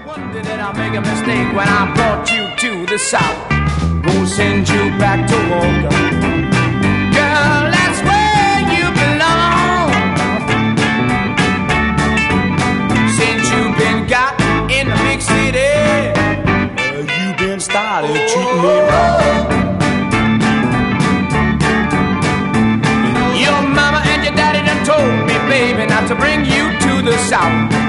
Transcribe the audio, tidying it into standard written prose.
Wonder did I make a mistake when I brought you to the South? Gonna send you back to Walker. Girl, that's where you belong. Since you've been got in the big city, you've been started treating me wrong. Your mama and your daddy done told me, baby, not to bring you to the South.